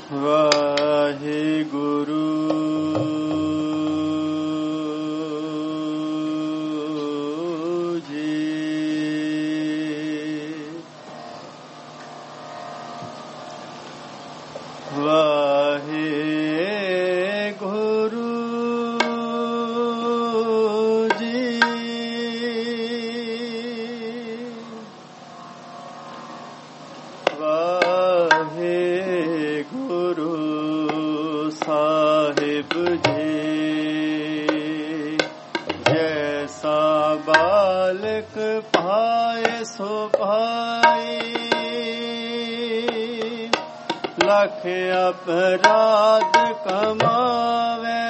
वाहिगुरु जी। वाहिगुरु जी। वाहिगुरु साहिब जी। जैसा बालक पाए सो पाए, लख अपराध कमावे।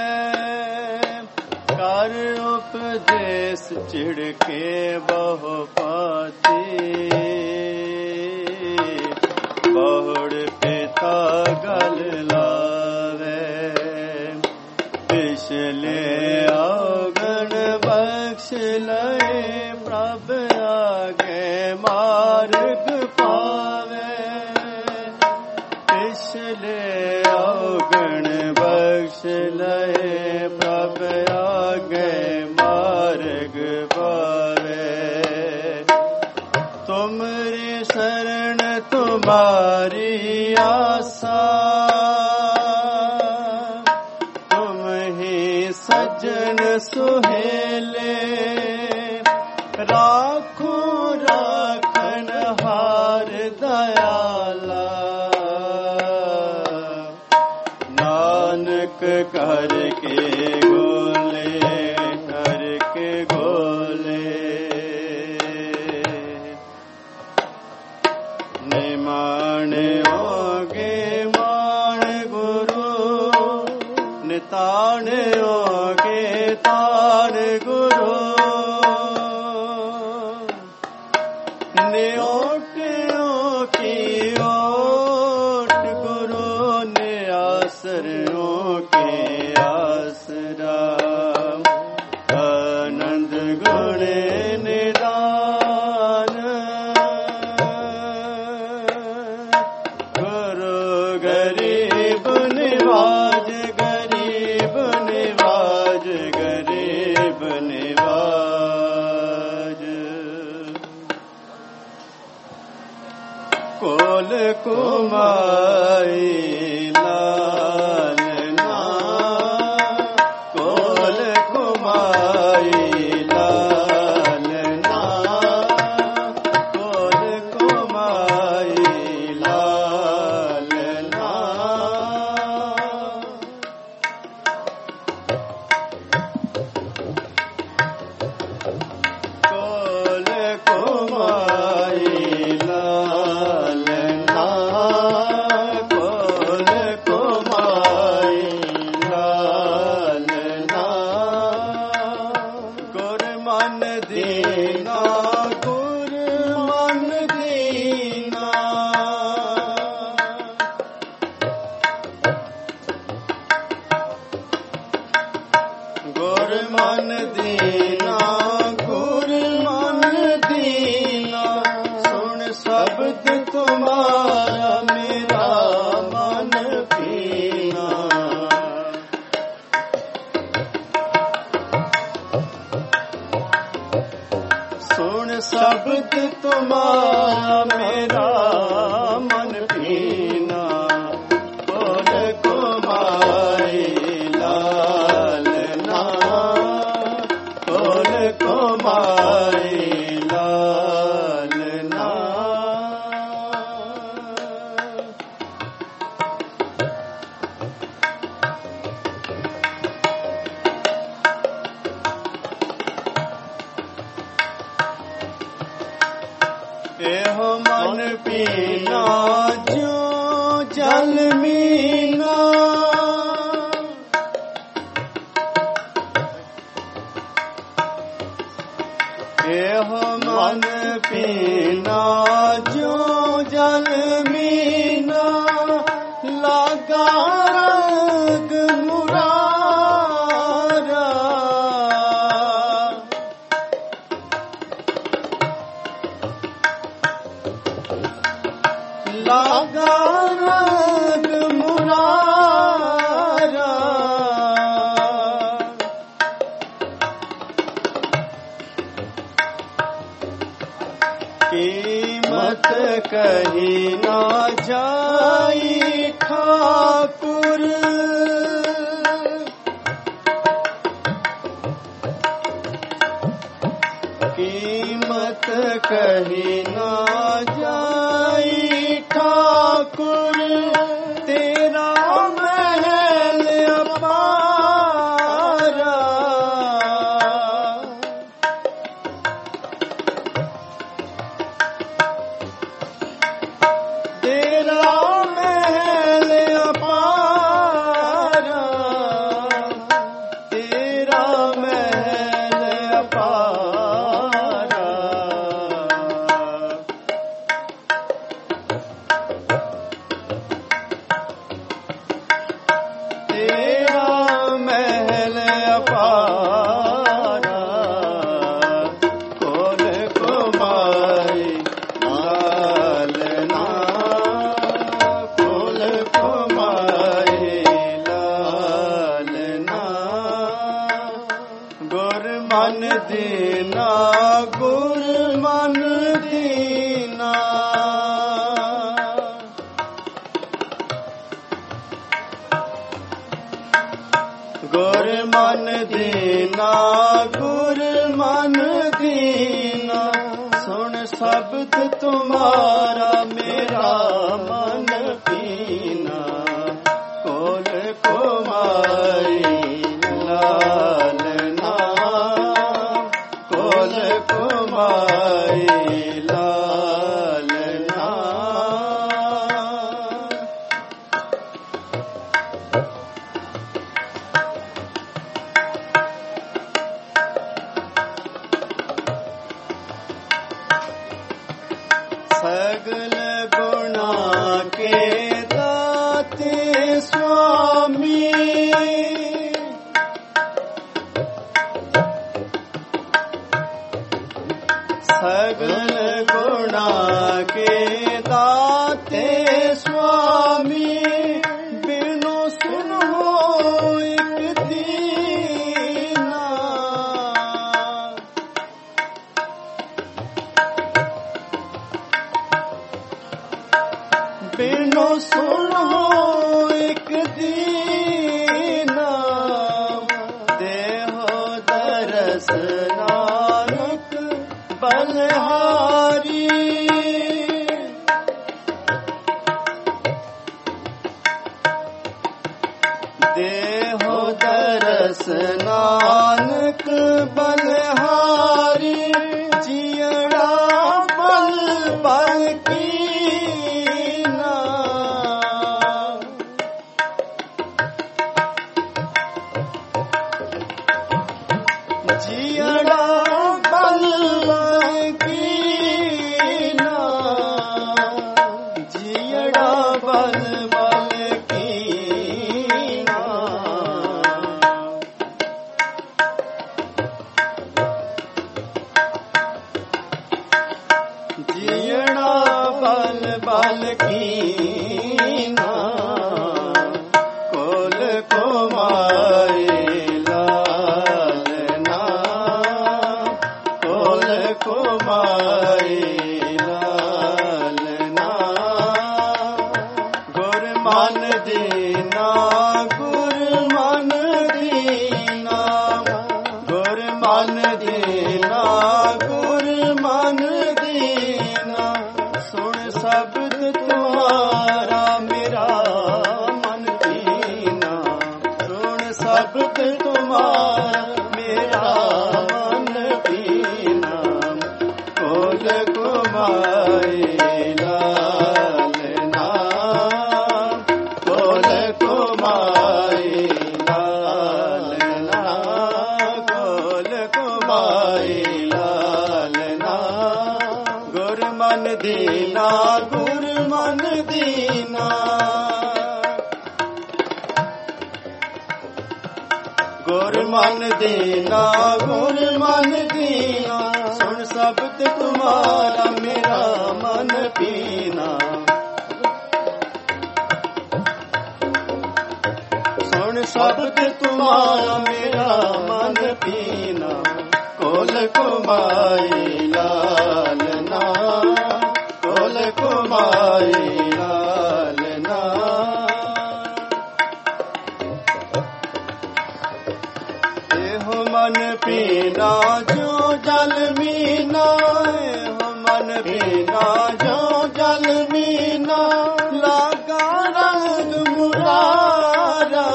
कर उपदेश चिढ़के बहु पाती, बहुड़ पिता गल लावे। पिछले अवगण बख्श लए, प्रभ आगे मार्ग पावे। पिछले अवगण बख्श लए, प्रभ आगे मार्ग पावे। तुमरी शरण तुम्हारी आशा, तुम ही सज्जन सुहेले। राखो राखन हार दयाला, नानक करके गोले, करके गोले। निमाने होगे मान गुरु, निताने होगे तान गुरु। नियोटियों की ओट गुरु, नियासरों के आसरा। आनंद गुणे निदान, गुरु गरीब निवाज, गरीब निवाज, गरीब निवाज। कोल कुमाई लालना, कोल कुमाई लालना, कोल कुमाई लालना। कोल कुमाई लालना, कोल कुमाई लालना। गुर मन दीना, गुर मन दीना। गुर मन दीना, गुर मन दीना। सुन शब्द तुम्हारा, मेरा मन पीना। सुन शब्द तुम्हारा, मेरा मन पीना। बोल कुमाई लालना, बोल कुमाई लालना। एहो मन पीना, जो जल मीना। एहो मन पीना, जो जल मीना। लगा रंग मुरारा, लगा रंग कही ना जाई ठाकुर, कीमत कही ना जाई ठाकुर, तेरा महल अपारा, तेरा महल अपारा, तेरा महल अपारा, तेरा महल अपारा, खोल कुमारी लालना, खोल कुमारी लालना, गुर मन दीना, गुर मन दीना, गुर मन दीना, गुर मन दीना, सुन शब्द तुम्हारा मेरा मन पीना, खोल कुमारी लालना, खोल कुमारी लालना, सगल गुणा के दाते स्वामी, सगल गुणा के दाते स्वामी, बिनु सुनो एक दीना, बिनु सुनो एक दीना, देहो दरस नानक बलहारी, देहो दरस नानक बलहारी, जियड़ा बल बल कीना, जियड़ा बल बल कीना, जियड़ा बल बल कीना, जियड़ा बल बल कीना, खोल कुमारी लालना, खोल कुमारी लालना, गुर मन दीना, गुर मन दीना, गुर मन दीना, गुर मन दीना, सुन शब्द तुम्हारा मेरा मन पीना, सुन शब्द तुम्हारा मेरा मन पीना, खोल कुमारी लालना, खोल कुमारी लालना, खोल कुमारी लालना, गुर मन दीना, गुर मन दीना, गुर मन दीना, गुर मन दीना, सुन शब्द तुम्हारा मेरा मन पीना, सुन शब्द तुम्हारा मेरा मन पीना, खोल कुमारी लालना, खोल कुमारी कुमाई लालना। एहो मन पीना जो जल मीना, एहो मन पीना जो जल मीना, लागा रंग मुरारा,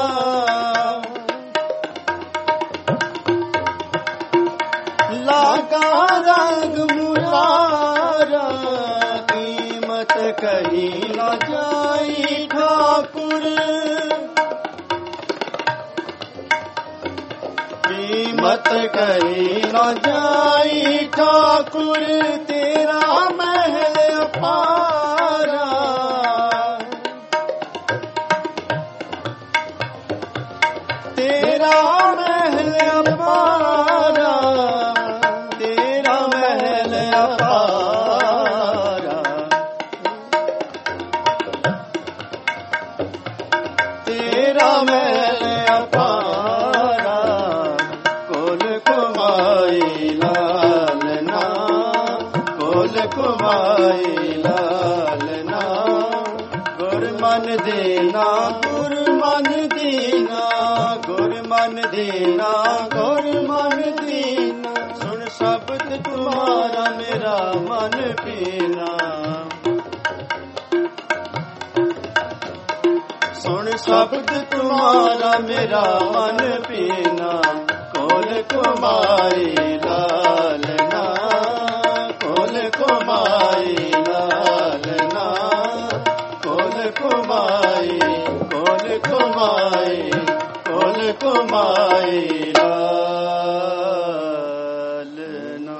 लागा रंग मुरारा। कीमत कहीं न जाई ठाकुर, कीमत कहीं न जाई ठाकुर, तेरा महल अपारा, तेरा महल अपारा, तेरा महल अपारा, तेरा महल अपारा। कोल कुमाई लालना, कोल कुमाई लालना। गुर मन देना, गुर मन देना, गुर मन देना, गुर मन देना। सुन शब्द तुम्हारा मेरा मन पीना, सुन शब्द तुम्हारा मेरा मन पीना। कोल कुमाई लालना, कोल कुमाई लालना, कोल कुमाई, कोल कुमाई, कोल कुमाई लालना।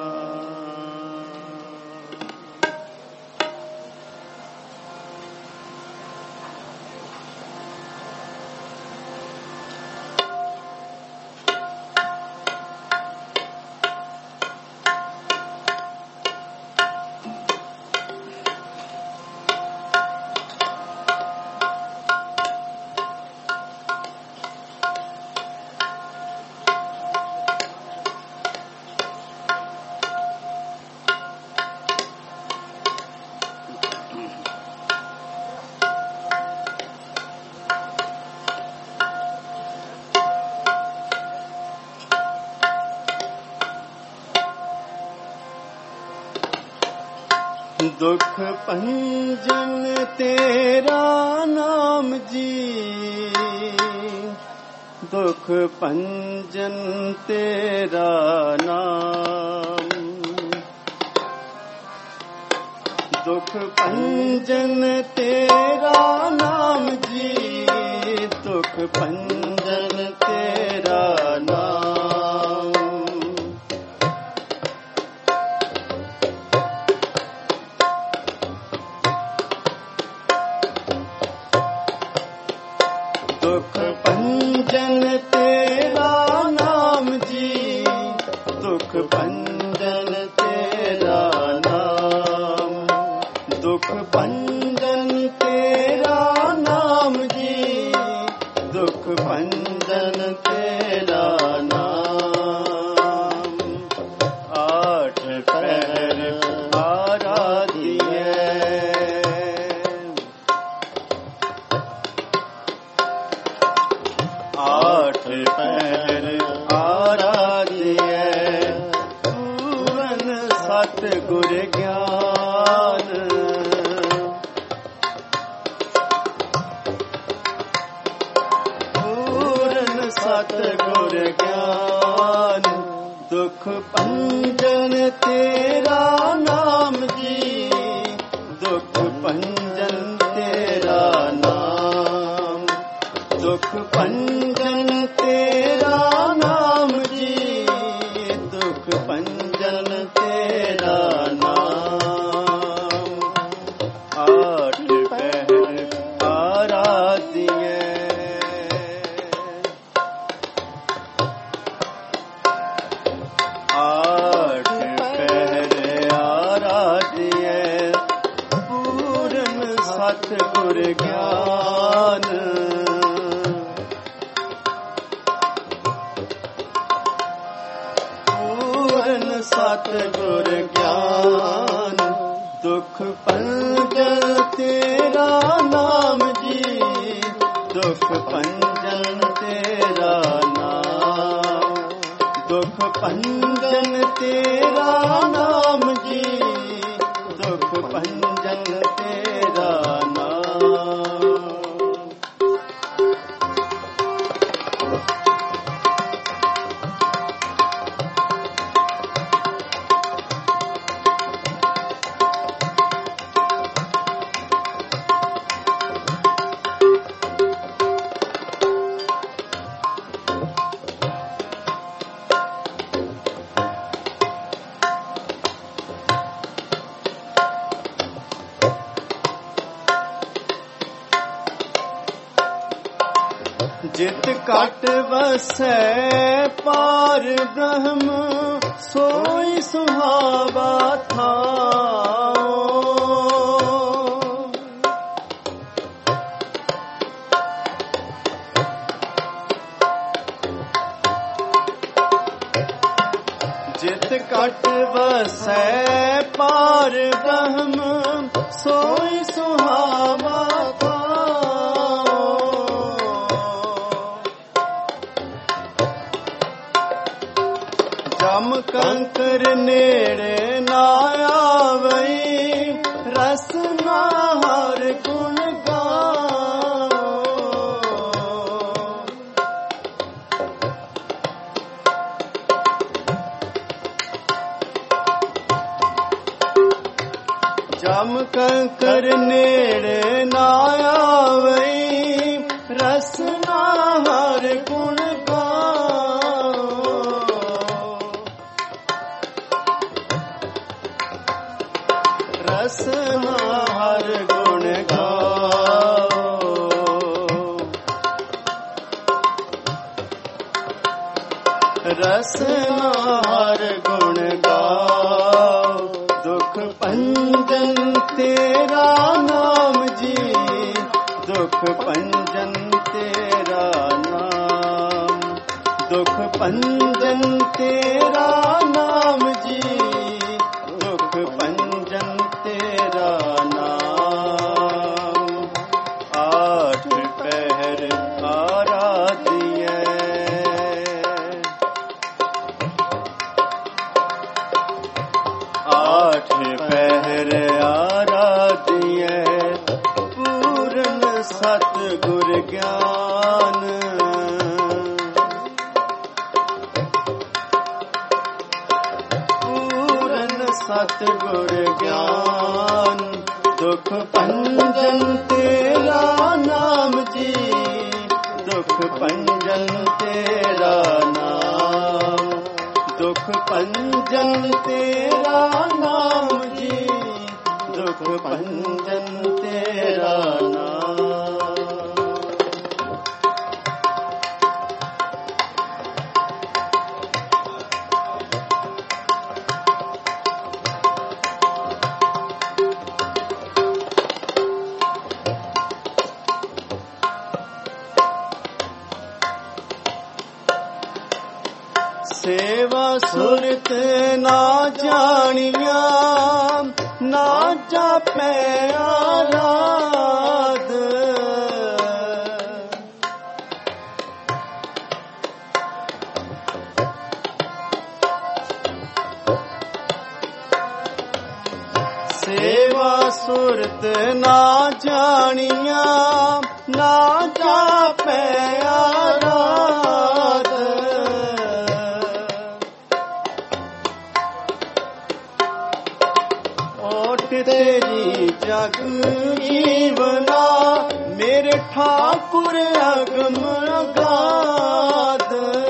दुख पंजन तेरा नाम जी, दुख पंजन तेरा नाम, दुख पंजन तेरा नाम जी, दुख पंजन तेरा नाम। दुख पंजन तेरा नाम जी, दुख पंजन तेरा नाम, दुख पंजन तेरा नाम जी, दुख पंजन तेरा नाम। आठ पैर आराधिए, आठ पैर आराधिए, पूरन सतगुर ज्ञान, पूरन सतगुर ज्ञान। दुख पंजन तेरा नाम जी, दुख पंजन तेरा नाम, दुख पंजन तेरा नाम जी, दुख पंजन तेरा नाम। आठ पहर आराधिए, आठ पहर आराधिए, पूरन सतगुर ज्ञान, पूरन सतगुर ज्ञान। दुख पंजन ਦੁਖ ਭੰਜਨ ਤੇਰਾ ਨਾਮ, ਦੁਖ ਭੰਜਨ ਤੇਰਾ ਨਾਮ ਜੀ, ਦੁਖ ਭੰਜਨ ਤੇਰਾ ਨਾਮ। ਜਿਤ ਘਟ ਵਸੈ ਪਾਰ ਬ੍ਰਹਮ, ਸੋਈ ਸੁਹਾਵਾ ਥਾਉ। ਜਿਤ ਘਟ ਵਸੈ ਪਾਰ ਬ੍ਰਹਮ, ਸੋਈ ਸੁਹਾਵਾ ਥਾਉ। ਜਮ ਕੰਕਰ ਨੇੜੇ ਨਾ ਆਵਈ, ਰਸਨਾ ਹਰ ਗੁਣ ਗਾਓ। ਜਮ ਕੰਕਰ ਨੇੜੇ ਨਾ ਆਵਈ, ਰਸਨਾ ਹਰ ਗੁਣ ਰਸਨਾ ਹਰ ਗੁਣ ਗਾਓ। ਰਸਨਾ ਹਰ ਗੁਣ ਗਾਓ। ਦੁਖ ਭੰਜਨ ਤੇਰਾ ਨਾਮ ਜੀ, ਦੁਖ ਭੰਜਨ ਤੇਰਾ ਨਾਮ, ਦੁਖ ਭੰਜਨ ਤੇਰਾ ਨਾਮ ਜੀ, ਦੁਖ ਭੰਜਨ ਤੇਰਾ ਨਾਮ। ਆਠ ਪਹਿਰ ਆਰਾਧਿਐ, ਆਠ ਪਹਿਰ ਆਰਾਧਿਐ, ਪੂਰਨ ਸਤਿਗੁਰ ਗਿਆਨ। ਸਤਿਗੁਰ ਗਿਆਨ, ਦੁਖ ਭੰਜਨ ਤੇਰਾ ਨਾਮ ਜੀ, ਦੁਖ ਭੰਜਨ ਤੇਰਾ ਨਾਮ, ਦੁਖ ਭੰਜਨ ਤੇਰਾ ਨਾਮ ਜੀ, ਦੁਖ ਭੰਜਨ ਤੇਰਾ ਨਾਮ। ਸੇਵਾ ਸੁਰਤ ਨਾ ਜਾਣੀਆਂ, ਨਾ ਜਾਪੈ ਆਰਾਧ। ਸੇਵਾ ਸੁਰਤ ਨਾ ਜਾਣੀਆਂ, ਨਾ ਜਾਪੈ ਆਰਾਧ। ਤੇਰੀ ਜਗ ਜੀਵਨਾ, ਮੇਰੇ ਠਾਕੁਰ ਅਗਮ ਅਗਾਧ।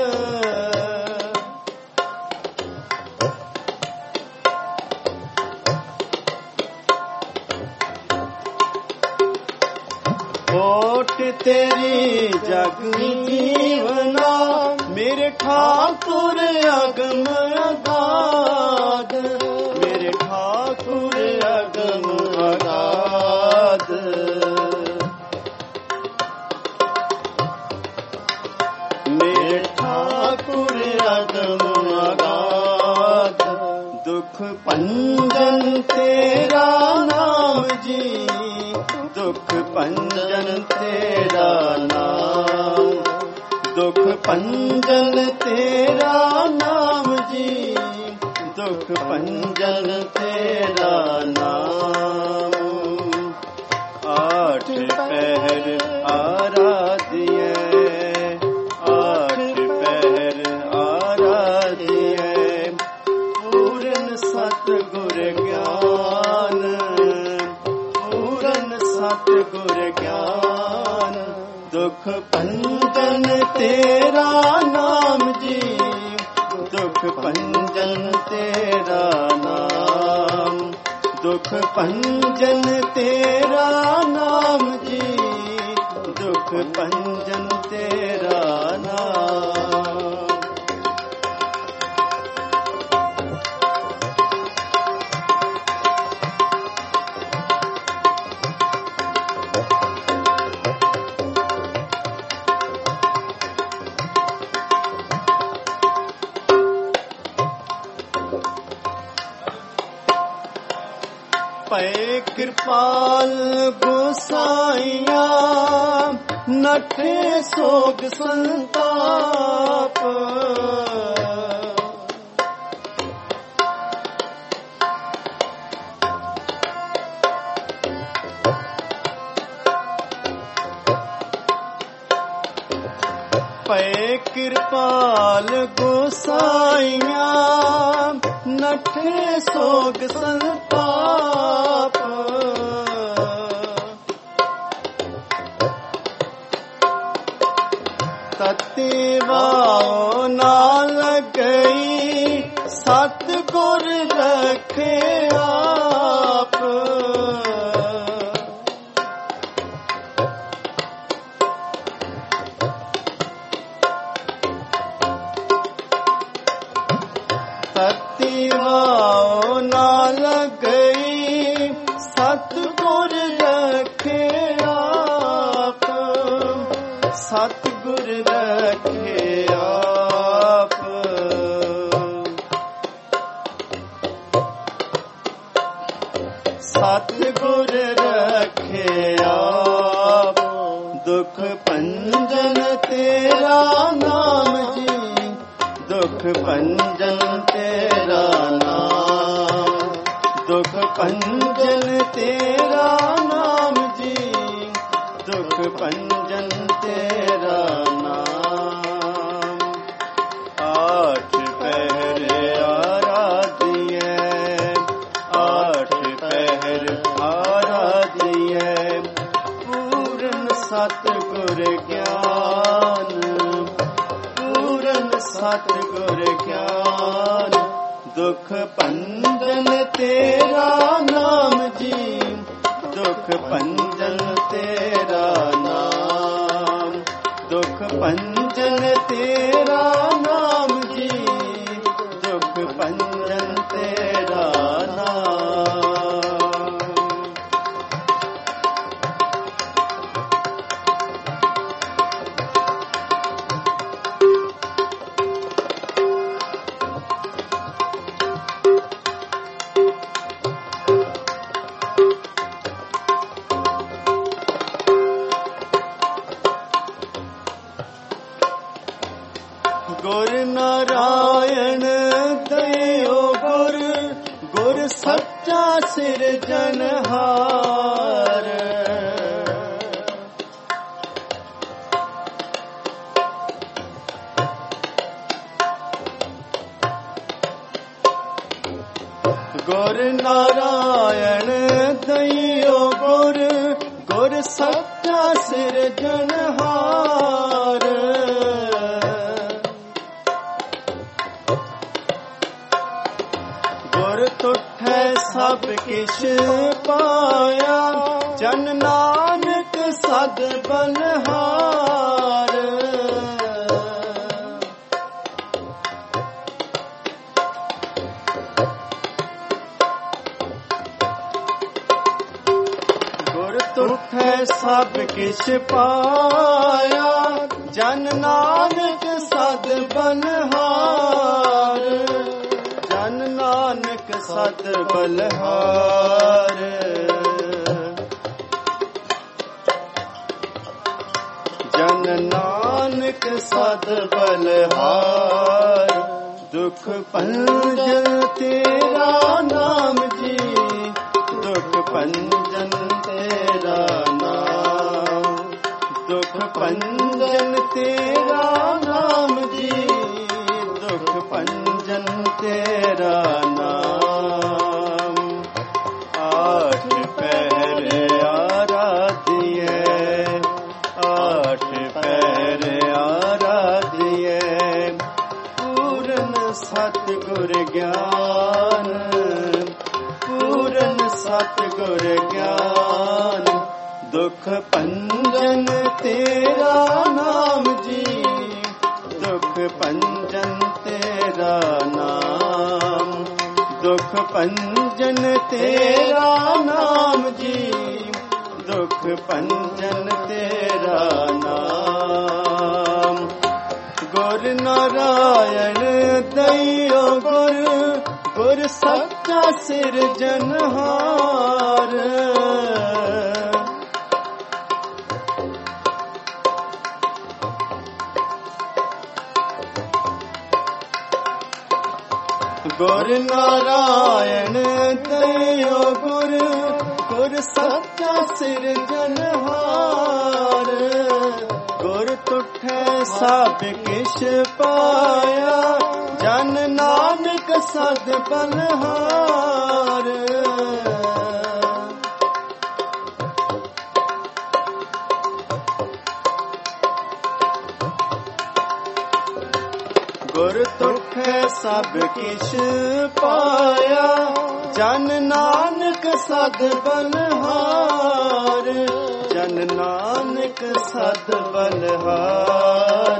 ਓਟ ਤੇਰੀ ਜਗ ਜੀਵਨਾ, ਮੇਰੇ ਠਾਕੁਰ ਅਗਮ ਅਗਾਧ। ਮੇਰੇ ਠਾਕੁਰ ਅਗਮ ਅਗਾਧ। ਮੇਰੇ ਠਾਕੁਰ ਅਗਮ ਅਗਾਧ। ਦੁਖ ਭੰਜਨ ਤੇਰਾ ਨਾਮ ਜੀ, दुख भंजन तेरा नाम, दुख भंजन तेरा नाम जी, दुख भंजन तेरा नाम। आठ पहर आराधिए, आठ पहर आराधिए, पूर्ण सतगुर ज्ञान, पूर्ण सतगुर ज्ञान। दुख भंजन तेरा नाम जी, दुख भंजन तेरा नाम, दुख भंजन तेरा नाम जी, दुख भंजन तेरा नाम। पै कृपाल गोसाइया, नठे सोग संताप। पै कृपाल गोसाइया, नठे सोग संताप। तत्वाओ नाल गई, सतगुर रखे आप। तत्वाओ नाल गई, सतगुर रखे आप, सतगुर रखे आप। सतगुर रखे आप, दुख भंजन तेरा नाम जी, दुख भंजन तेरा नाम, दुख भंजन तेरा नाम जी, दुख भंजन तेरा नाम। आठ पहर आराधिए, आठ पहर आराधिए, पूर्ण सतगुर ज्ञान, पूर्ण सतगुर ज्ञान। दुख भंजन तेरा नाम जी, दुख भंजन तेरा नाम, दुख भंजन तेरा नाम जी, दुख भंजन तेरा नाम। गुर नारायण दयो गुर, गुर सच्चा सिरजनहार। गुर नारायण दयो गुर, गुर सच्चा सिरजनहार। तुठै सब किश पाया, जन नानक सद बलहार। गुर तुठै सब किश पाया, जन नानक सद बलहार। जन नानक सद बलहार। जन नानक सद बलहार। दुख पंजन तेरा नाम जी, दुख पंजन तेरा नाम, दुख पंजन तेरा नाम जी, दुख पंजन तेरा नाम। आठ पहर आराधिए, आठ पहर आराधिए, पूरन सतगुर ज्ञान, पूरन सतगुर ज्ञान। दुख पंजन तेरा नाम जी, दुख पंजन तेरा नाम, दुख पंजन तेरा नाम जी, दुख पंजन तेरा नाम। गुर नारायण दइयो गुर, गुर सच्चा सिरजनहार। गुर नारायण दइयो गुर, गुर सच्चा सिरजनहार। गुर तुठै सब किश पाया, जन नानक सद बलहार। गुर तुठै सब किश पाया, जन नानक सद बलहार। जन नानक सद बलहार।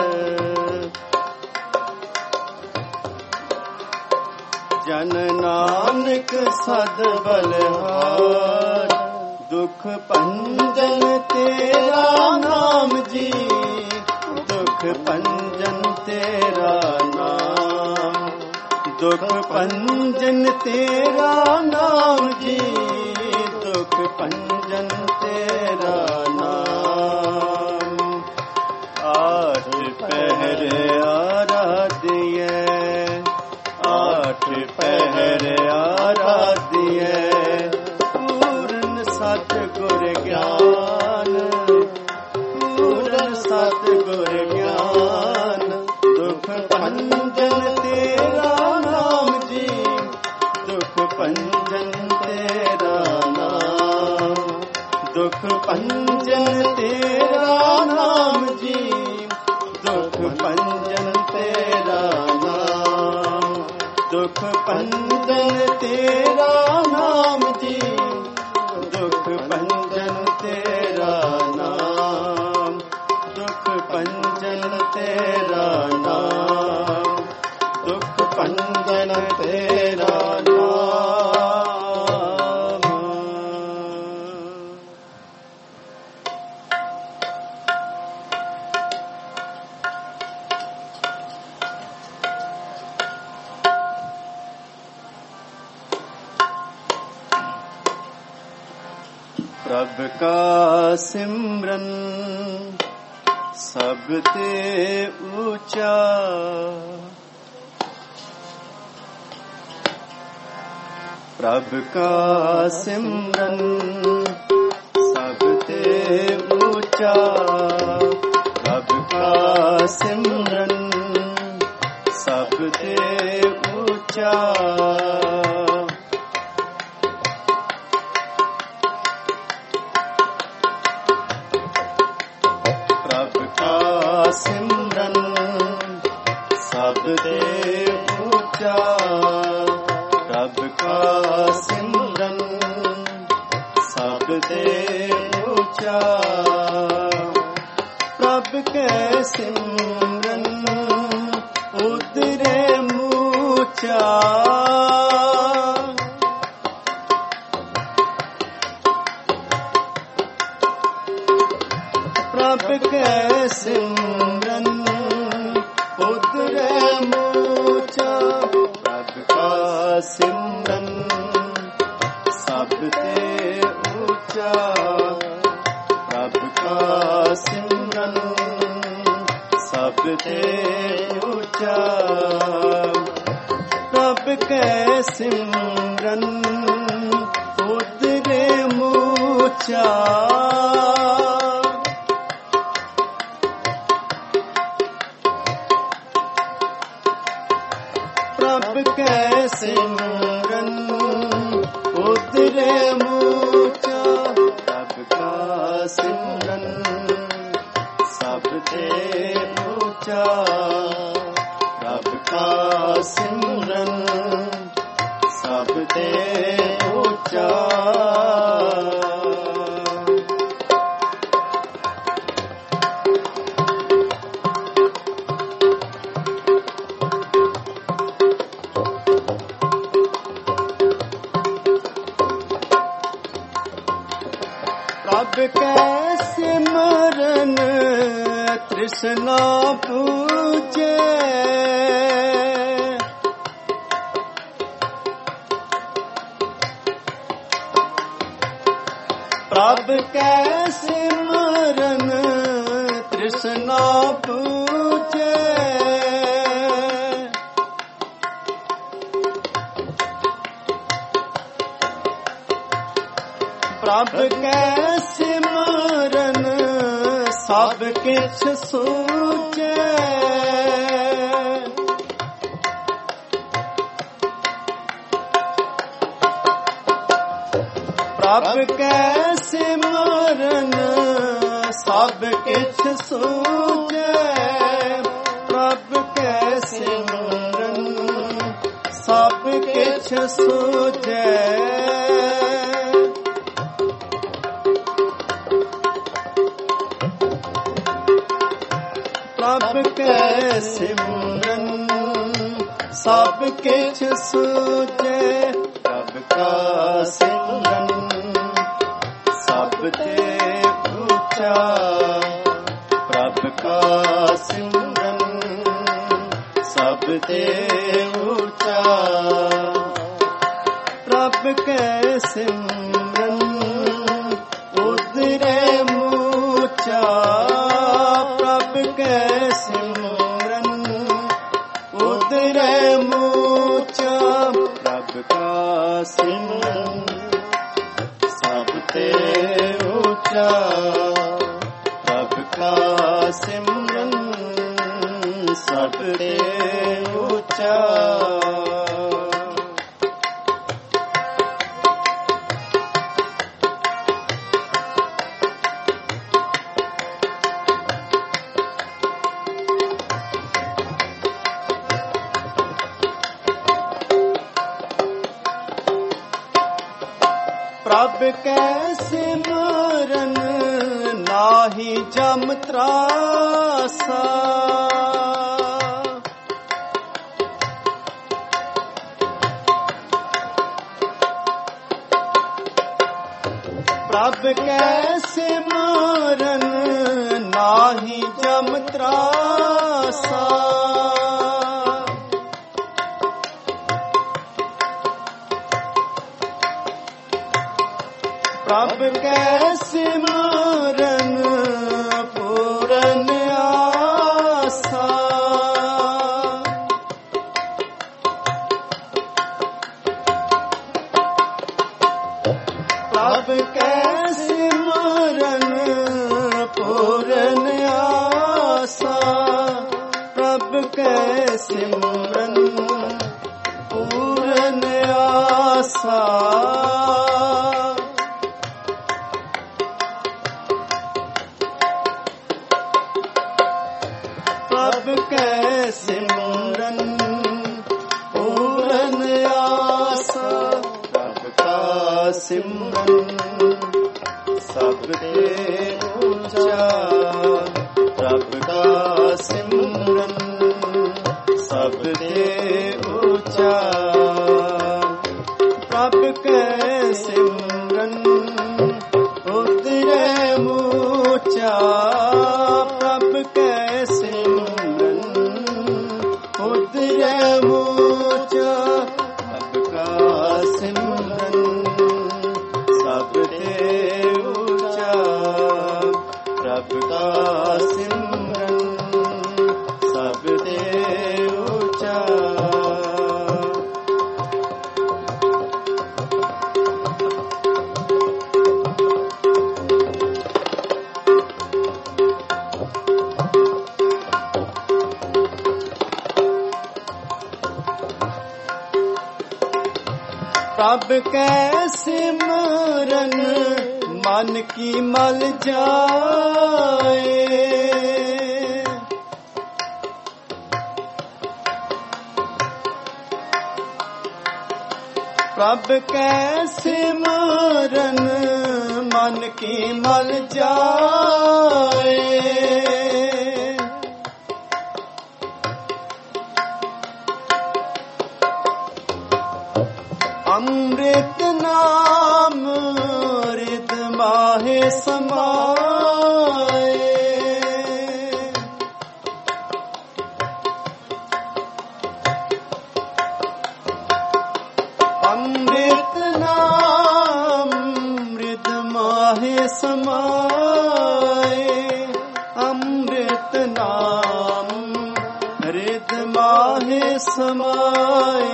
जन नानक सद बलहार। दुख पंजन तेरा नाम जी, दुख पंजन तेरा नाम, दुख पंजन तेरा नाम जी, दुख पंजन तेरा नाम। आठ पहर आराधिए, आठ पहर आराधिए, पूर्ण सतगुर ज्ञान, पूर्ण सतगुर ज्ञान। दुख पंजन तेरा नाम जी, दुख पंजन तेरा नाम, दुख पंजन तेरा नाम जी, दुख पंजन तेरा नाम, दुख पंजन तेरा नाम जी, दुख पंजन तेरा नाम, दुख पंजन तेरा नाम, दुख पंजन तेरा नाम। प्रभ का सिमरन सबते ऊंचा, प्रभ का सिमरन सबते ऊंचा, प्रभ का सिमरन सबते ऊंचा। सिमरन सबते ऊंचा, प्रभ का सिमरन सबते ऊंचा। प्रभ के सिमरन उतरे मूचा, प्रभ के सिमरन उतरे मूचा, प्रभ का सिमरन सबते ऊंचा, प्रभ का का सिमरन सब ते ऊंचा प्रभ के सिमरन उतरे मूचा प्रभ के सिमरन उतरे मूचा प्रभ का सिमरन सब ते ऊंचा प्रभ का सिमरन सब ते ऊंचा प्रभ के सिमरन तृष्णा पूजे प्रभ के सिमरन तृष्णा पूजे प्रभ के सिमरन सब किछ सूझे प्रभ के सिमरन सब किछ सूझे प्रभ के सिमरन सब किछ सूझे प्रभ के सिमरन सब किछ सूझे प्रभ का सिमरन सब ते ऊंचा प्रभ का सिमरन सब ते ऊंचा प्रभ के सिमरन उतरे मूचा प्रभ के सिमरन उतरे मूचा प्रभ का सिमरन सब ते ऊंचा प्रभ का सिमरन सब ते ऊंचा प्रभ के सिमरन नाहि जम त्रासा प्रभ के सिमरन नाहि जम त्रासा प्रभ के सिमरन पूरन आसा प्रभ के सिमरन पूरन आसा प्रभ के सिमरन पूरन आसा प्रभ के सिमरन पूरन आसा प्रभ का सिमरन सब ते ऊंचा प्रभ का सिमरन सब ते ऊंचा प्रभ के सिमरन उतरे मूचा प्रभ के सिमरन उतरे मूचा प्रभ का सिमरन सब ते ऊंचा प्रभ का सिमरन सब ते ऊंचा। प्रभ कै सिमरन मन की मल जाए। प्रभ कै सिमरन मन की मल जाए। अमृत नाम रिद माहे समाए। अमृत नाम रिद माहे समाए। अमृत नाम रिद माहे समाए।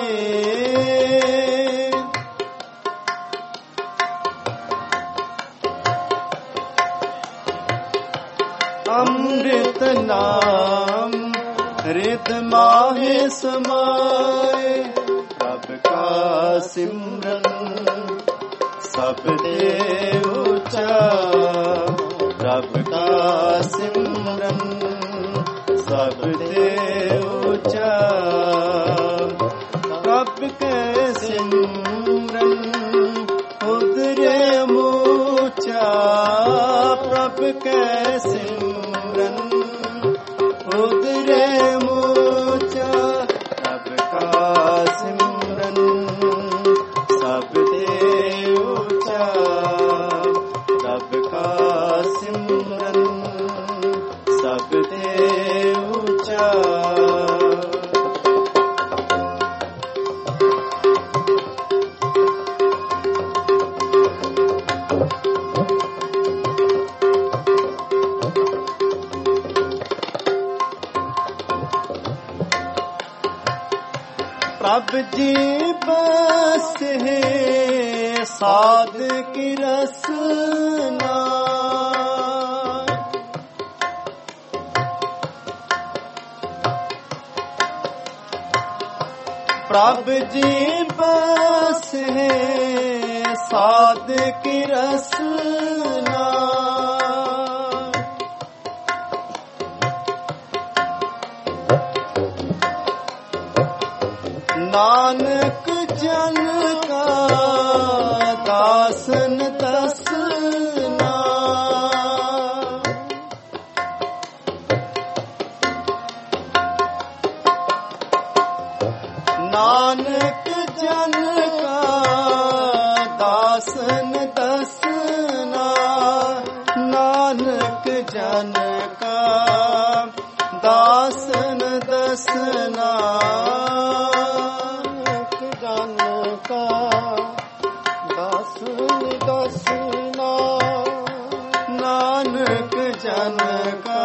अमृत नाम रिद माहे समाए। प्रभ का सिमरन सब ते ऊंचा। प्रभ का सिमरन सब ते ऊंचा। प्रभ के सिमरन उतरे ऊंचा। प्रभ के सिमरन उतरे ऊंचा। प्रभ का सिमरन सब ते ऊंचा। प्रभ का सिमरन सब ते ऊंचा। प्रभ जी बस है साध की रसना। प्रभ जी बस है साध की रसना। नानक जन का दासन दसना। नानक जन का दासन दसना। नानक जन का दासन दसना। नानक जन का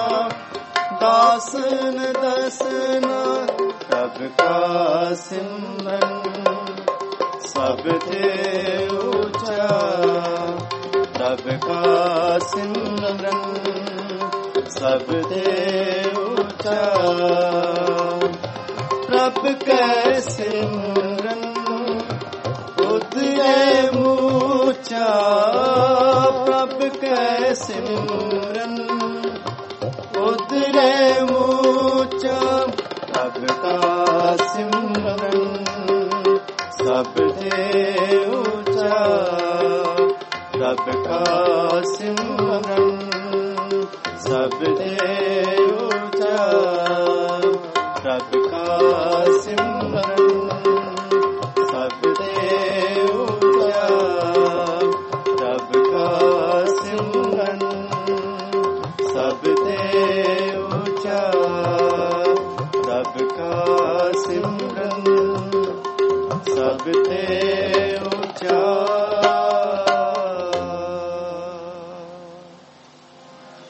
दासन दसना। प्रभ का सिमरन सब ते ऊंचा। प्रभ का सिमरन सब ते ऊंचा। प्रभ के सिमरन उतरे ऊंचा। प्रभ के सिमरन उतरे ऊंचा। प्रभ का सिमरन सब ते ऊंचा। प्रभ का सिमरन सब ते ऊंचा। प्रभ का सिमरन सब ते ऊंचा। प्रभ का सिमरन सब ते ऊंचा। प्रभ का सिमरन सब ते ऊंचा।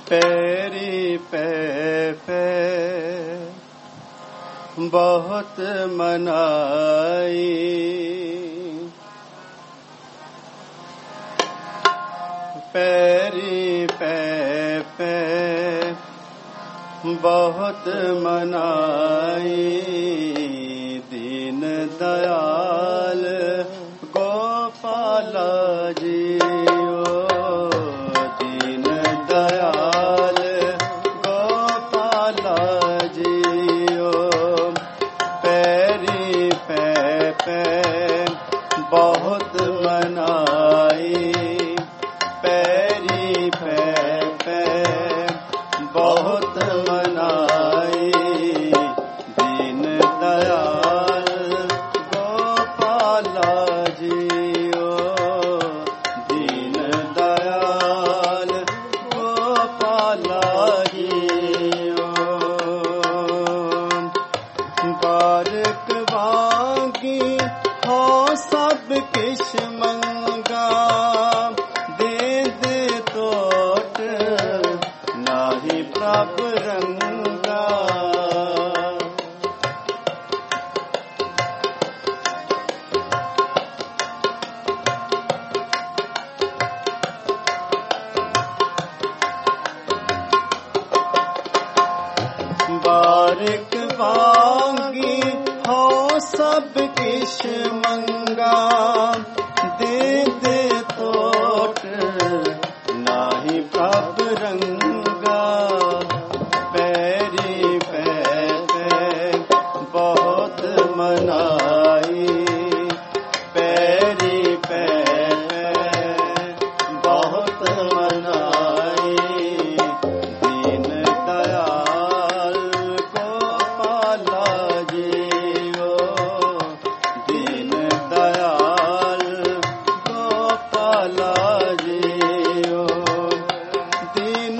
पैरी पे बहुत मनाई, पैरी पे बहुत मनाई, दीन दयाल गोपाल जी ओ, दीन दयाल गोपाल जी ओ, पैरी पे बहुत मनाई, पैरी पे बहुत मनाई, दीन दयाल गोपाल जी ओ, दीन दयाल गोपाल जी ओ, बारिक वांगी हो सब किश मंगा, दे दे तोट नाही प्रभ रंगा, बारिक वांगी हो सब किश मंगा, दे दे तोट नाही प्रभ रंगा, पैरी पे बहुत मनाई, पैरी पे बहुत मनाई, दीन दयाल गोपाल जी ओ, दीन दयाल गोपाल जी ओ, दीन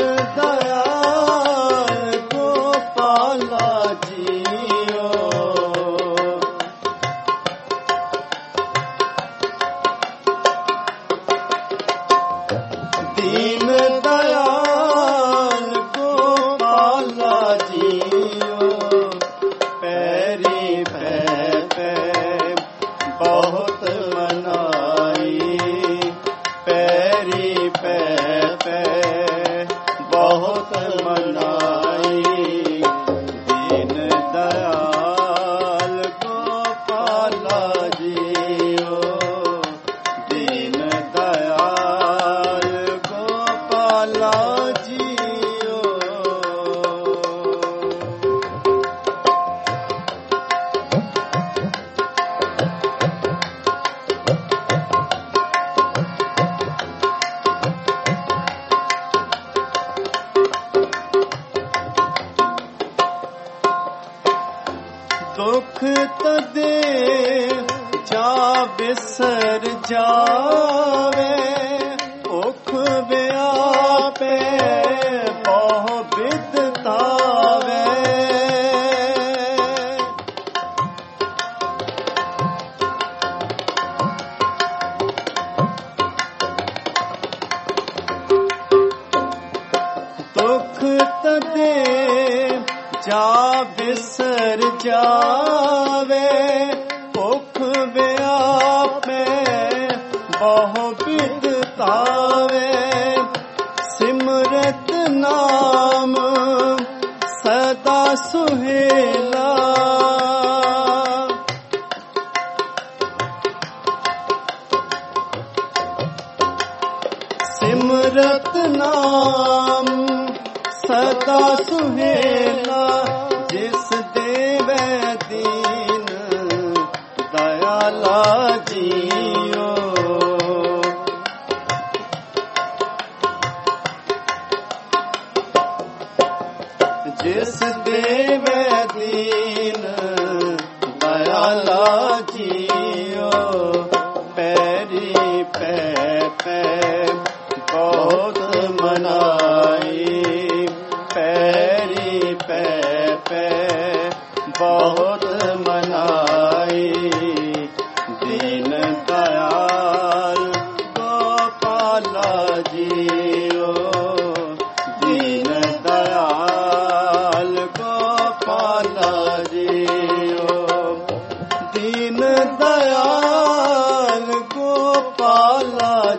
दयाल गोपाल जी ओ, दीन दयाल गोपाल जी ओ, पैरी पे बहुत मनाई, पैरी पे बहुत मनाई, दीन दयाल गोपाल जी ओ, दीन दयाल गोपाल जी ओ, दुख तदे जा बिसर जावे, उख व्यापे बहु बिदतावे, दुख तदे जा बिसर जावे, भुख व्यापे बहु बिदतावे, सिमरत नाम सदा सुहेला, सिमरत नाम सदा सुहेला, जिस देवे दीन दयाला जियो, जिस देवे दीन दयाला जियो, पैरी पे बहुत मनाई, पैरी पे बहुत मनाई, दीन दयाल गोपाल जी ओ, दीन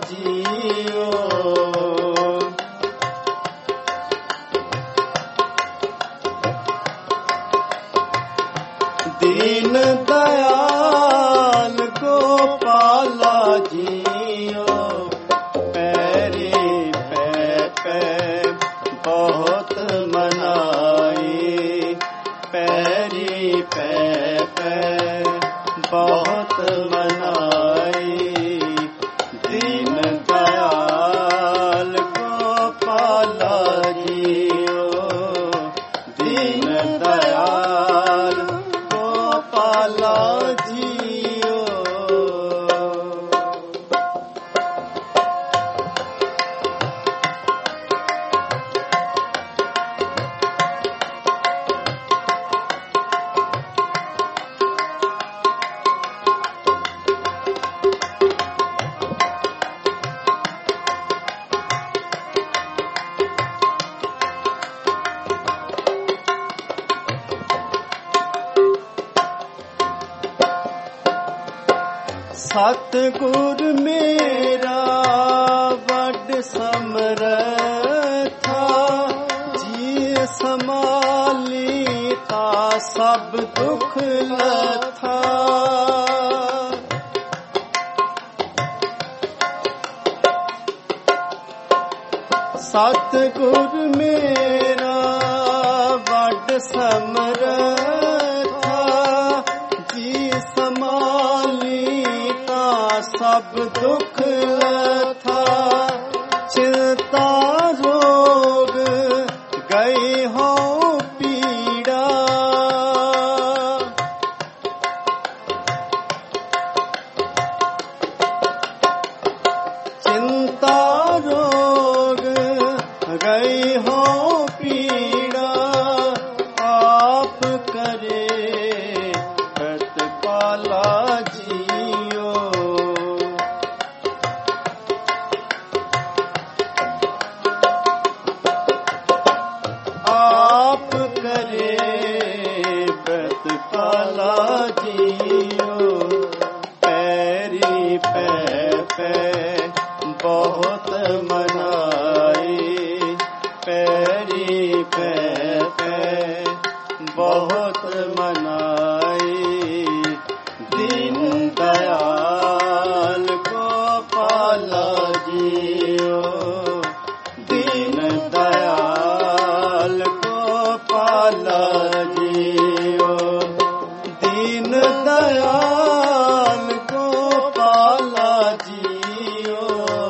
जियो। दीन दयाल गोपाला जियो। पैरी पै बहुत मनाई, पैरी पै बहुत मनाई। दीन दयाल गोपाला जियो। दीन दयाल गोपाला जियो। सतगुर मेरा वड समरथा, जी समाली ता सब दुख लथा। सतगुर मेरा वड समरथा, जी समाली सब दुख लथा। चिंता रोग गई हो पीड़ा, चिंता रोग गई हो पीड़ा। आप करे प्रतिपाला जियो। आप करे प्रतिपाला जियो। पैरी पै बहुत मनाई, पैरी पै बहुत मनाई। दीन दयाल गोपाला जियो। दीन दयाल गोपाला जियो। दीन दयाल गोपाला जियो।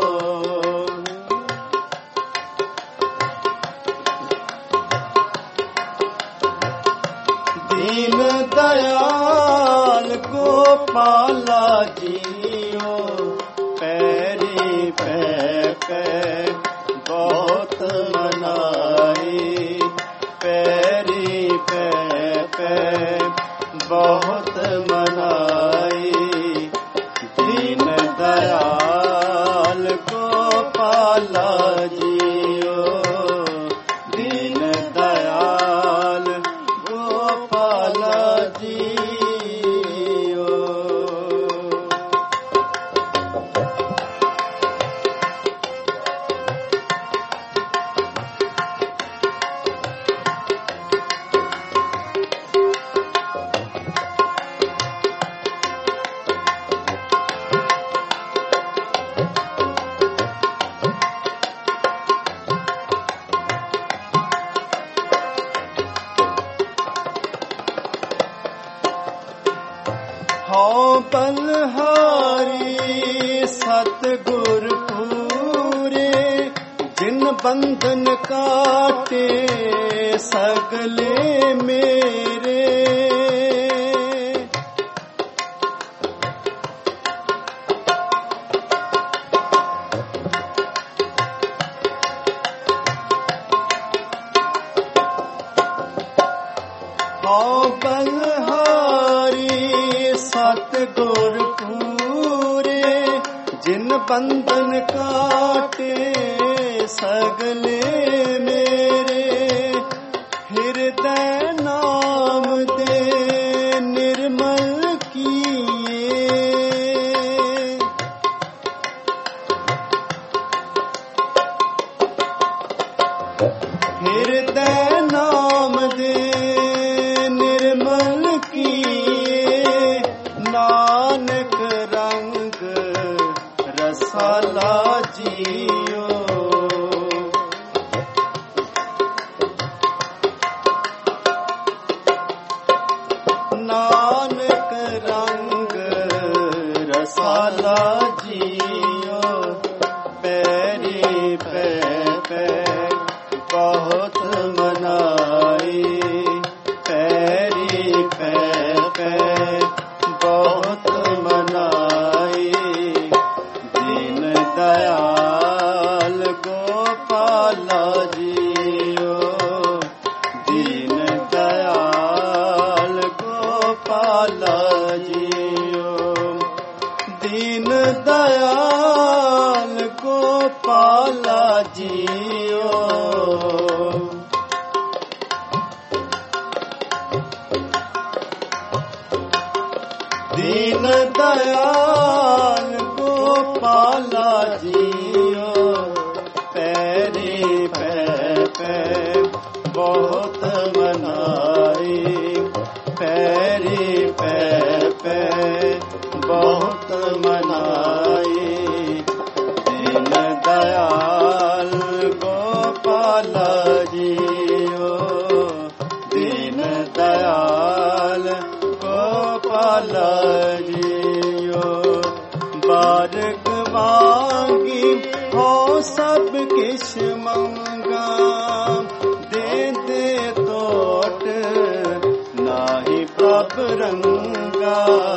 दीन दयाल गोपाला जियो। पैरी पै बहुत मनाई, पैरी पै बहुत मनाई। दीन दयाल गोपाला जियो। दीन दयाल गोपाला जियो। हौ बलहारी सतगुर पूरे, जिन बंधन काटे सगले मेरे। हौ बलहारी सतगुर पूरे, जिन बंधन काटे सगले मेरे। हृदय नाम दे निर्मल किए, रसाला जियो। नानक रंग रसाला जियो, पैरी पै पै बहुत मनाई, पैरी पै पै बहुत मनाई। दीन दयाल गोपाला जियो, दीन दयाल गोपाला जियो, दीन दयाल गोपाला जियो। दीन दयाल गोपाला जियो, पैरी पै पै बहुत मनाई, पैरी पै पै बहुत मनाई। दीन दयाल गोपाला जियो, दीन दयाल गोपाला जियो। बारक मांगी हो सब किश मंगा, दे दे तोट नाही प्रभ रंगा।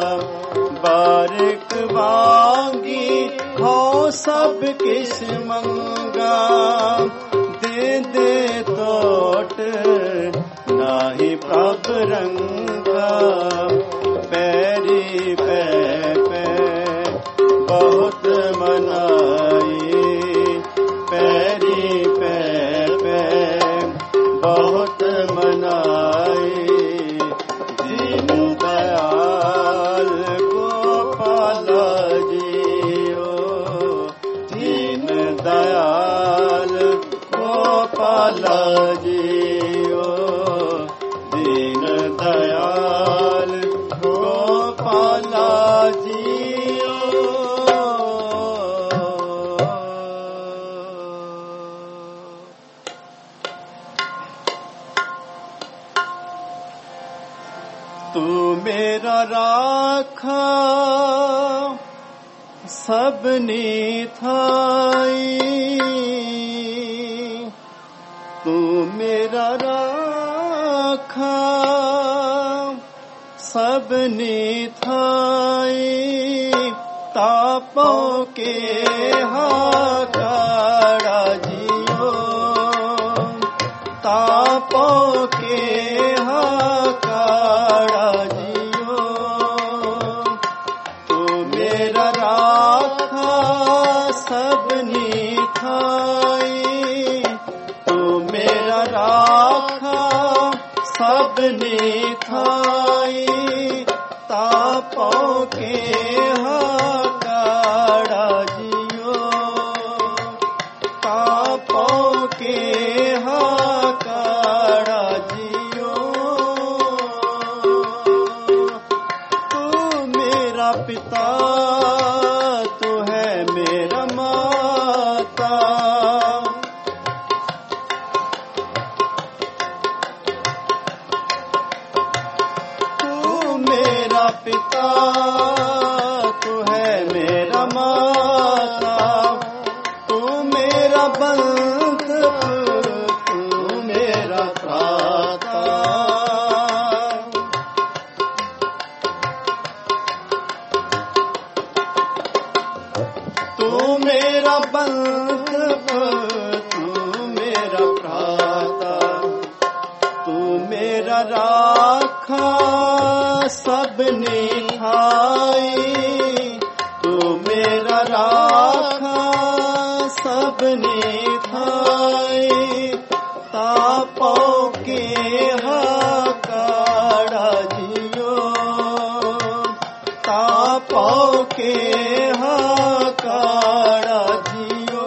बारक मांगी हो सब किश मंगा, दे दे तोट नाही प्रभ रंगा। पैरी पै पै बहुत मनाई, पैरी पै पै बहुत मनाई। दीन दयाल गोपाला जियो, दीन दयाल गोपाला जियो, दीन दयाल गोपाला जियो। तू मेरा राखा सबनी थाई, तू मेरा राखा सबनी थाई। तापों के हाकाड़ा जियो, तापों के हाकाड़ा जियो। तू मेरा राखा सबनी थाई, तू मेरा राखा सबनी थाई। तापों के हाकाड़ा जियो, तापों के हाकाड़ा जियो। तू मेरा पिता, तू है मेरा माता। मेरा पिता, तू है मेरा माता। तू मेरा बंध, तू मेरा भ्राता। तू मेरा बंध, तू मेरा भ्राता। तू मेरा राखा सबनी ठाई, तू मेरा राखा सबनी ठाई। तापों के हाकाड़ा जियो, तापों के हाकाड़ा जियो।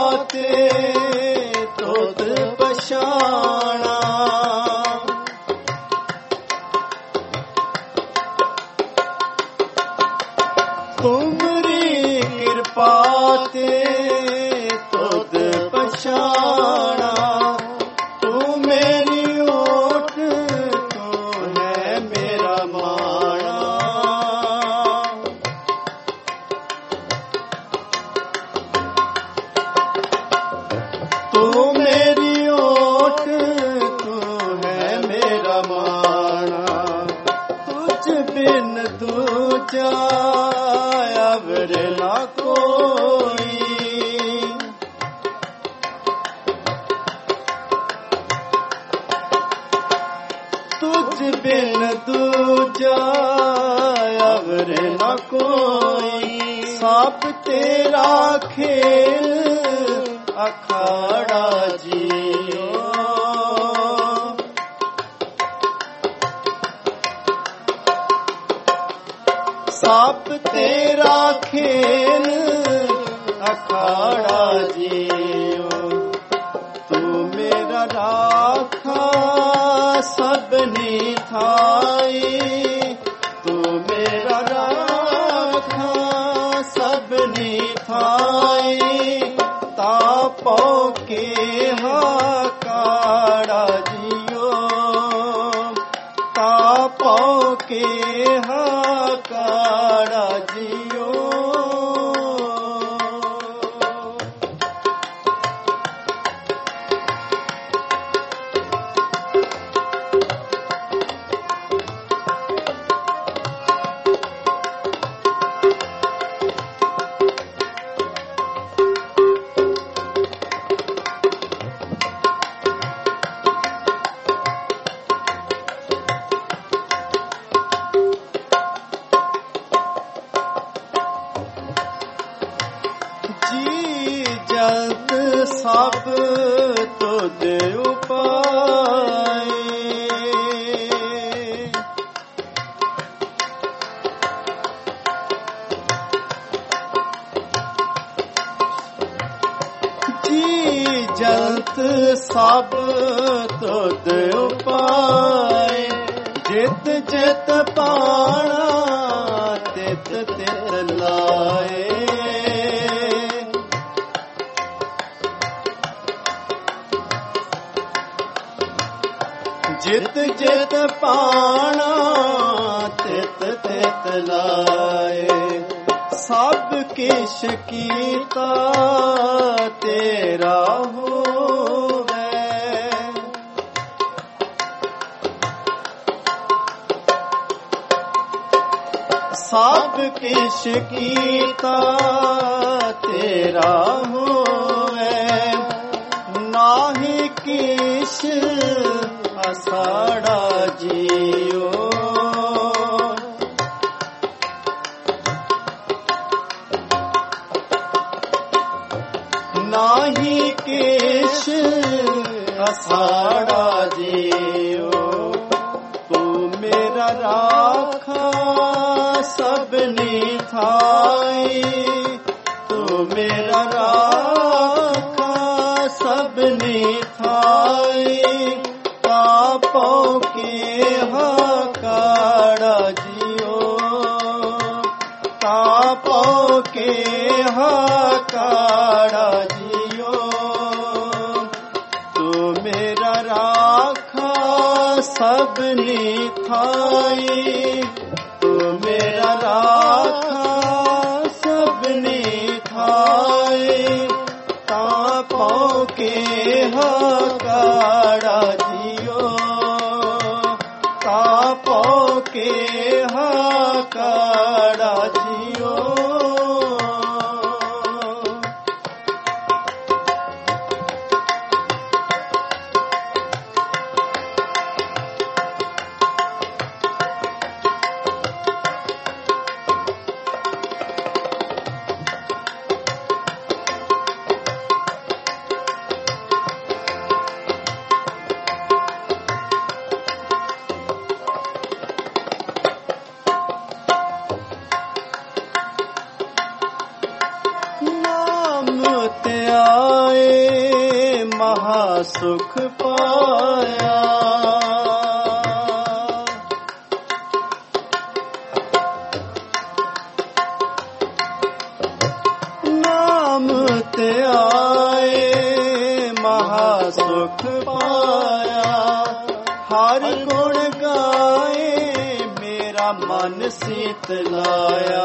ਤੇ ਤੁਧ ਪਛਾਣਾ। ਤੁਮਰੀ ਕਿਰਪਾ ਤੇ ਤੁਧ ਪਛਾਣਾ। ਤੂੰ ਮੇਰੀ ਓਟ, ਤੂੰ ਹੈ ਮੇਰਾ ਮਾਣਾ। ਤੂੰ ਮੇਰੀ ਓਟ, ਤੂੰ ਹੈ ਮੇਰਾ ਮਾਣਾ। ਤੁਝ ਬਿਨ ਦੂਜਾ ਅਵਰ ਨਾ ਕੋਈ। ਤੁਝ ਬਿਨ ਦੂਜਾ ਅਵਰ ਨਾ ਕੋਈ। ਸਭ ਤੇਰਾ ਖੇਲ ਅਖਾੜਾ ਜੀਓ। ਸਭ ਤੇਰਾ ਖੇਲ ਅਖਾੜਾ ਜੀਓ। ਤੂੰ ਮੇਰਾ ਰਾਖਾ ਸਭਨੀ ਥਾਈ। ਤੂੰ ਮੇਰਾ ਰਾਖਾ ਸਭਨੀ ਥਾਈ। ਤਾਪੋ ਕੇ ਹਾਕਾੜਾ ਜੀਓ। ਤਾਪੋ ਕੇ ਹਾਕਾੜਾ ਜੀਓ। ਜੀ ਜਲਤ ਸਭ ਤੁਧ ਉਪਾਏ। ਜੀ ਜਲਤ ਸਭ ਤੁਧ ਉਪਾਏ। ਜਿਤ ਜਿਤ ਪਾਣਾ ਤਿਤ ਤਿਤ ਲਾਏ। ਜਿਤ ਜਿਤ ਪਾਣਾ ਤਿਤ ਤਿਤ ਲਾਏ। ਸਭ ਕਿਛ ਕੀਤਾ ਤੇਰਾ ਹੋਵੇ। ਸਭ ਕਿਛ ਕੀਤਾ ਤੇਰਾ ਹੋਵੇ। ਨਾਹੀ ਕਿਛ ਅਸਾੜਾ ਜੀਓ। ਨਾਹੀ ਕਿਛ ਅਸਾੜਾ ਜੀਓ। ਤੂੰ ਮੇਰਾ ਰਾਖਾ ਸਭਨੀ ਥਾਈ। ਤੂੰ ਮੇਰਾ ਰਾਖਾ ਸਭਨੀ ਥਾਈ। ਤਾਪੋ ਕੇ ਹਾਕਾੜਾ ਜੀਓ। ਤਾਪੋ ਕੇ ਹਾਕਾੜਾ ਜੀਓ। ਤੂੰ ਮੇਰਾ ਰਾਖਾ ਸਭਨੀ ਥਾਈ। ਤੂੰ ਮੇਰਾ ਰਾਖਾ ਸਭਨੀ ਥਾਈ। ਤਾਪੋ ਕੇ ਹਾਕਾੜਾ ਜੀਓ। ਤਾਪੋ ਕੇ ਹਾਕਾੜਾ ਜੀਓ। सुख पाया। नाम ते आए महासुख पाया। हर गुण गाए मेरा मन शीतलाया।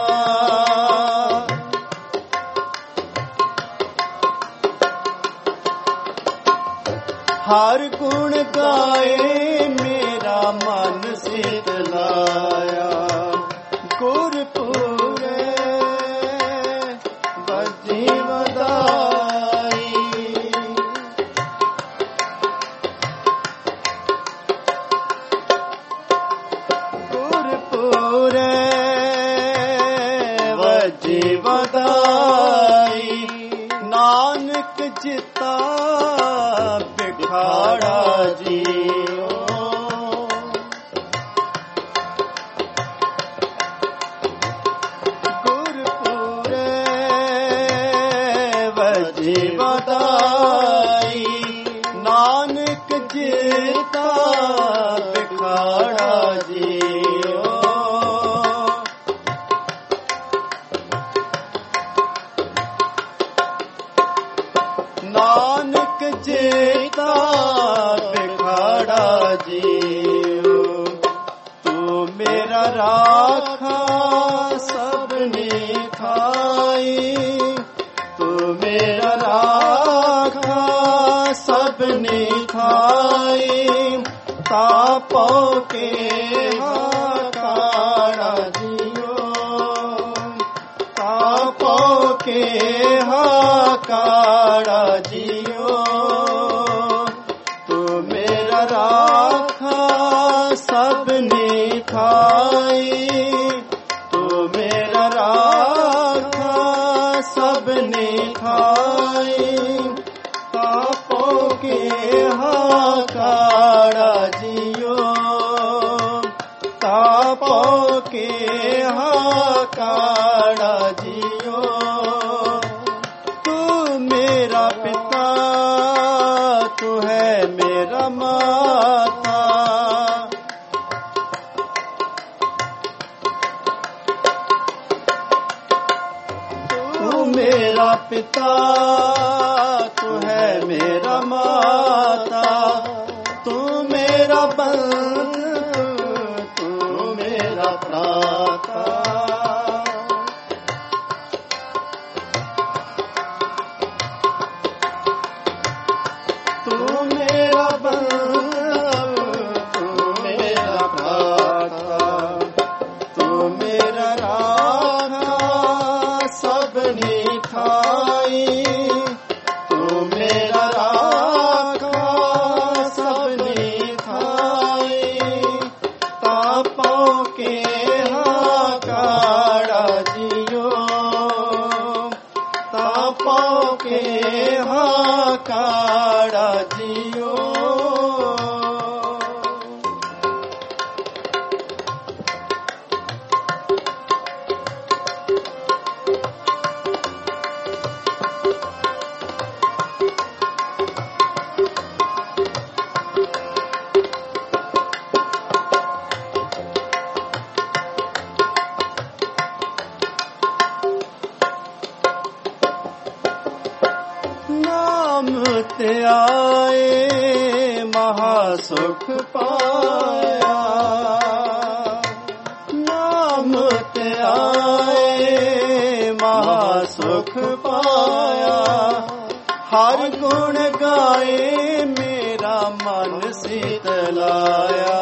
हर गुण गाए मेरा मन शीतलाया। गुरपुरे बजी बधाई। गुरपुरे बजी बधाई। नानक जिता बिखाड़ा जियो। गुरपुरे बजी बधाई। नानक जीता बिखाड़ा जियो। नानक जीता बिखाड़ा जियो। तू मेरा राखा सबने खाई। तू मेरा राखा सबने खाई। तापो के हाकाड़ा जियो। तापो के हाकाड़ा जियो। तू मेरा राखा सबने खाई। तू मेरा राखा सबने खाई। तापो के हाकाड़ा जियो। तापो के हाकाड़ा जियो। तू मेरा पिता तू है मेरा माता। तू मेरा पिता तू है मेरा माता। तू मेरा बंधु तू मेरा भ्राता। तू मेरा बंधु तू मेरा भ्राता। तू मेरा राखा सबने खाई। तू मेरा राखा सबने खाई। तापो के हाकाड़ा जियो। तापो के हाकाड़ा जियो। नाम ते आए महासुख पाया। नाम ते आए महासुख पाया। हर गुण गाए मेरा मन शीतलाया।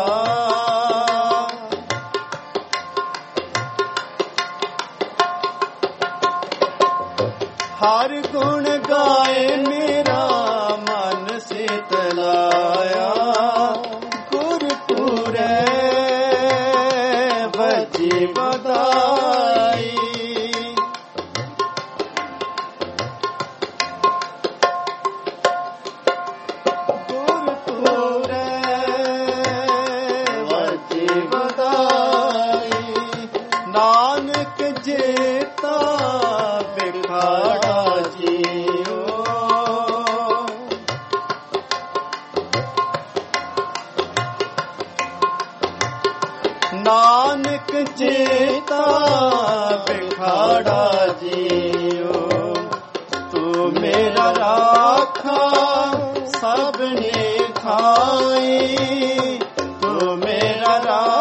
हर गुण गाए मेरा मन शीतलाया। गुरपुरे बजी बधाई। गुरपुरे बजी बधाई। नानक जीता बिखाड़ा जियो। ਨਾਨਕ ਚੇਤਾ ਬਿਖਾੜਾ ਜੀਓ, ਤੂੰ ਮੇਰਾ ਰਾਖਾ ਸਭਨੇ ਥਾਈ, ਤੂੰ ਮੇਰਾ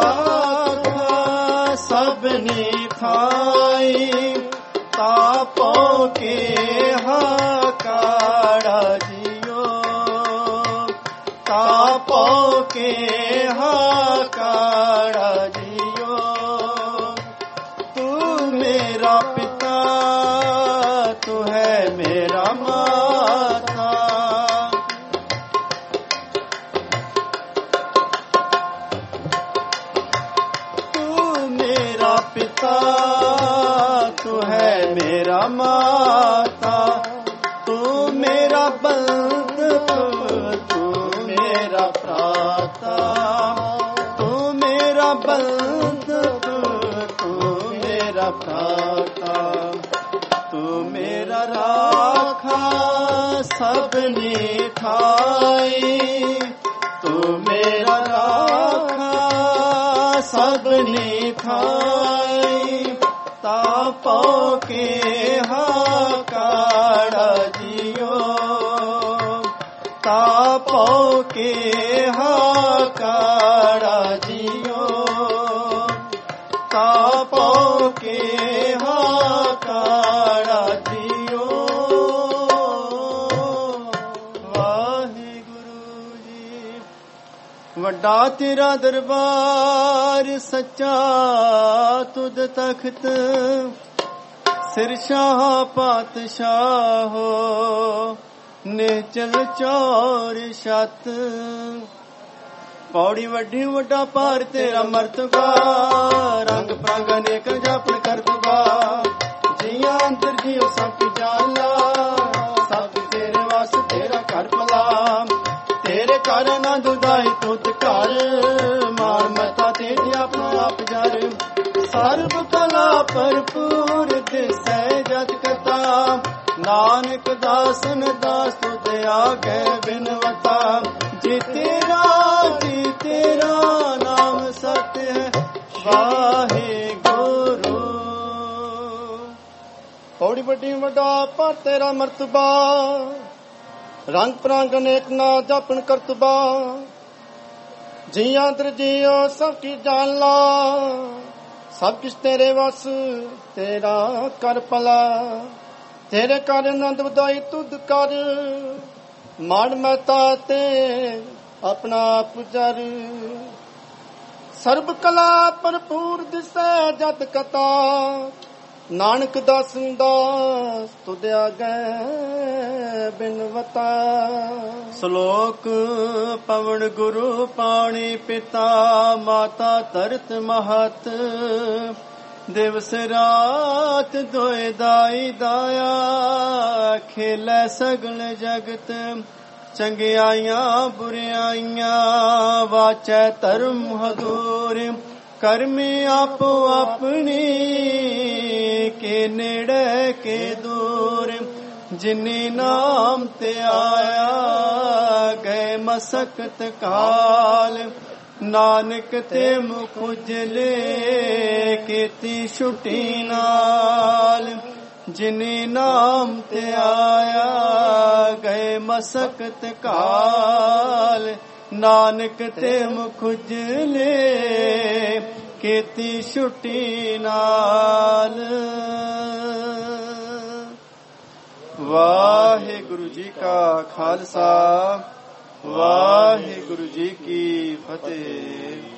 ਰਾਖਾ ਸਭਨੇ ਥਾਈ, ਤਾਪੋ ਕੇ ਹਾਕਾੜਾ ਜੀਓ, ਤਾਪੋ ਕੇ ਹਾਕਾੜਾ ਜੀਓ, ਤੂੰ ਮੇਰਾ ਪਿਤਾ ਤੂੰ ਹੈ ਮੇਰਾ ਮਾਤਾ, ਤੂੰ ਮੇਰਾ ਪਿਤਾ ਤੂੰ ਹੈ ਮੇਰਾ ਮਾਤਾ, ਤੂੰ ਮੇਰਾ ਬੰਦ ਤੂੰ ਮੇਰਾ ਭਰਾਤਾ, ਤੂੰ ਮੇਰਾ ਬੰਦ ਤੂੰ ਮੇਰਾ ਭਰਾਤਾ, ਤੂੰ ਮੇਰਾ ਰਾਖਾ ਸਭਨੀ ਥਾਈ, ਤੂੰ ਮੇਰਾ ਰਾਖਾ ਸਭਨੀ ਥਾਈ, ਤਾਪੋ ਕੇ ਹਾਕਾੜਾ ਜੀਓ, ਤਾਪੋ ਕੇ ਹਾਕਾੜਾ ਜੀਓ, ਤਾਪੋ ਕੇ ਹਾਕਾੜਾ ਜੀਓ। ਵਾਹਿਗੁਰੂ ਜੀ। ਵੱਡਾ ਤੇਰਾ ਦਰਬਾਰ ਸੱਚਾ ਤੁਧ ਤਖਤ, ਸਿਰ ਸ਼ਾਹ ਪਾਤਸ਼ਾਹੋ ਨਿਚਲ ਚੌਰ ਛਤ, ਪੌੜੀ ਵੱਡੀ ਵੱਡਾ ਭਾਰ ਤੇਰਾ ਮਰਤਬਾ, ਰੰਗ ਪ੍ਰੰਗ ਅਨੇਕ ਜਾਪਨ ਕਰਤਬਾ, ਜੀਆਂ ਅੰਦਰ ਜੀਓ ਸਭ ਕੀ ਜਾਲਾ, ਸਭ ਤੇਰੇ ਵਾਸ ਤੇਰਾ ਘਰ ਭਲਾ, ਤੇਰੇ ਘਰ ਆਨੰਦ ਉਦਾਈ ਤੁਧ ਘਰ, ਮਾਨ ਮਤਾ ਤੇਰੀ ਆਪਣਾ ਆਪ ਜਰ, ਸਰਬ ਕਲਾ ਭਰਪੂਰ ਦਿਸੈ ਜਤ ਕਤਾ, ਨਾਨਕ ਦਾਸਨ ਦਾਸ ਤੁਧ ਆਗੇ ਬਿਨਵਤਾ, ਜੀ ਤੇਰਾ ਨਾਮ ਸਤ ਹੈ ਵਾਹਿਗੁਰੂ। ਪੌੜੀ ਵੱਡੀ ਵੱਡਾ ਪਰ ਤੇਰਾ ਮਰਤਬਾ, ਰੰਗ ਪ੍ਰਾਂਗ ਅਨੇਕ ਨਾ ਜਾਪਨ ਕਰਤਬਾ, ਜੀਆਂ ਅੰਦਰ ਜੀਓ ਸਭ ਕੀ ਜਾਲਾ, ਸਭ ਕਿਛ ਤੇਰੇ ਵਸ ਤੇਰਾ ਕਰ ਭਲਾ, ਤੇਰੇ ਕਰ ਆਨੰਦ ਵਧਾਈ ਤੁਧ ਕਰ, ਮਾਣ ਮਤਾ ਤੇ ਆਪਣਾ ਆਪ ਜਰ, ਸਰਬ ਕਲਾ ਭਰਪੂਰ ਦਿਸੈ ਜਤ ਕਤਾ, ਨਾਨਕ ਦਾਸਨ ਦਾਸ ਤੁਧ ਆਗੇ ਬਿਨਵਤਾ। ਸ਼ਲੋਕ ਪਵਨ ਗੁਰੂ ਪਾਣੀ ਪਿਤਾ, ਮਾਤਾ ਧਰਤ ਮਹਤ, ਦਿਵਸ ਰਾਤ ਦੋਇ ਦਾਈ ਦਾਇਆ, ਖੇਲੇ ਸਗਲ ਜਗਤ, ਚੰਗਿਆਈਆਂ ਬੁਰਿਆਈਆਂ, ਵਾਚੈ ਧਰਮ ਹਦੂਰ, ਕਰਮੀ ਆਪੋ ਆਪਣੀ, ਕੇ ਨੇੜੇ ਕੇ ਦੂਰ, ਜਿਨੀ ਨਾਮ ਤੇ ਆਇਆ ਗਏ ਮਸਕਤ ਕਾਲ, ਨਾਨਕ ਤੇ ਮੁਖ ਉਜਲੇ ਕੀਤੀ ਛੁਟੀ ਨਾਲ, ਜਿਨੀ ਨਾਮ ਤੇ ਆਇਆ ਗਏ ਮਸਕਤ ਕਾਲ, ਨਾਨਕ ਤੇ ਮੁਖ ਉਜਲੇ ਕੀਤੀ ਛੁਟੀ ਨਾਲ। ਵਾਹਿਗੁਰੂ ਜੀ ਕਾ ਖਾਲਸਾ, ਵਾਹਿਗੁਰੂ ਜੀ ਕੀ ਫਤਿਹ।